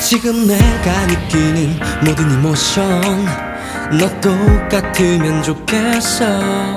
지금 내가 느끼는 모든 이모션 너 똑같으면 좋겠어.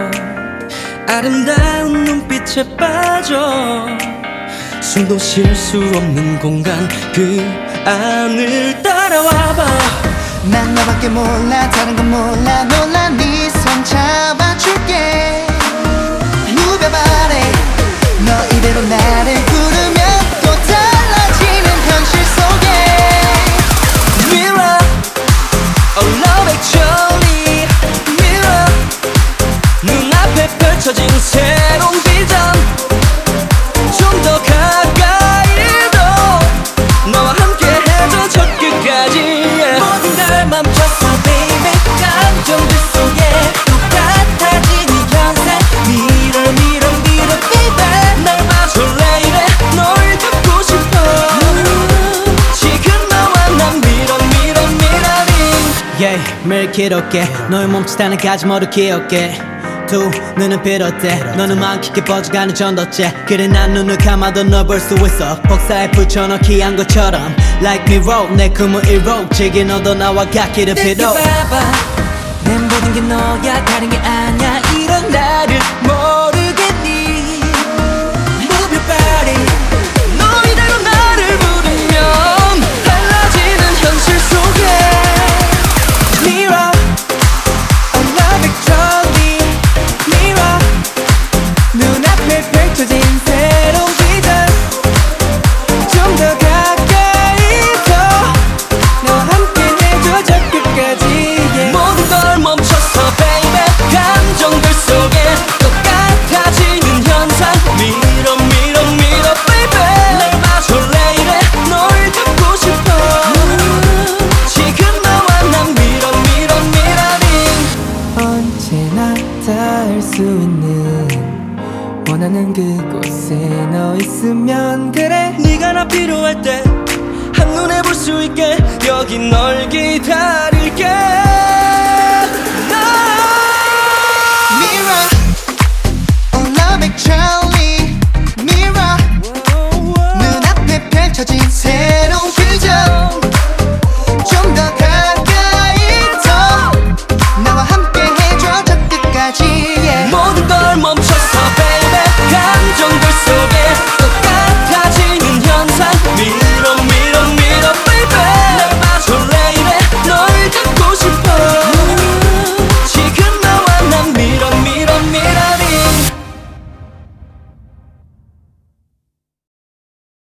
아름다운 눈빛에 빠져 숨도 쉴 수 없는 공간 그 안을 따라와봐. 난 너밖에 몰라 다른 건 몰라 놀라 네 손 잡아줄게. Move your body 너 이대로 나를 부르면 또 달라지는 현실 속에 Mirror oh love actually Mirror 눈앞에 펼쳐진 새로운 비전 좀 더 가까이 더 너와 함께 해줘 저 끝까지 yeah. 모든 걸 멈췄어 baby 감정들 속에 똑같아지는 현상 Mirror mirror mirror baby 날 봐줄래 이래 널 잡고 싶어 지금 너와 난 mirror mirror mirroring yeah, 매일 기록해 너의 몸짓하는 가지머리 기억해 두 눈은 비롯해 너는 마음 깊게 뻗어가는 전도체 그래 난 눈을 감아도 널 볼 수 있어 복사에 붙여넣기 한 것처럼 Like me roll 내 꿈을 이뤄 지금 너도 나와 같기를 빌어 느껴봐봐 내 모든 게 너야 다른 게 아니야 이런 나를 모르겠니 Move your body 너 이대로 나를 부르면 달라지는 현실 속에 Mirror I love actually Mirror 눈앞에 펼쳐진 새로운 비전 좀 더 가까이 더 너와 함께 해줘 저 끝까지 yeah. 모든 걸 멈췄어 baby 감정들 속에 똑같아지는 현상 Mirror mirror mirror baby 날 봐줄래 이래 널 잡고 싶어 지금 너와 난 Mirror mirror mirroring 언제나 닿을 수 있는 원하는 그곳에 너 있으면 그래 네가 나 필요할 때 한눈에 볼 수 있게 여기 널 기다릴게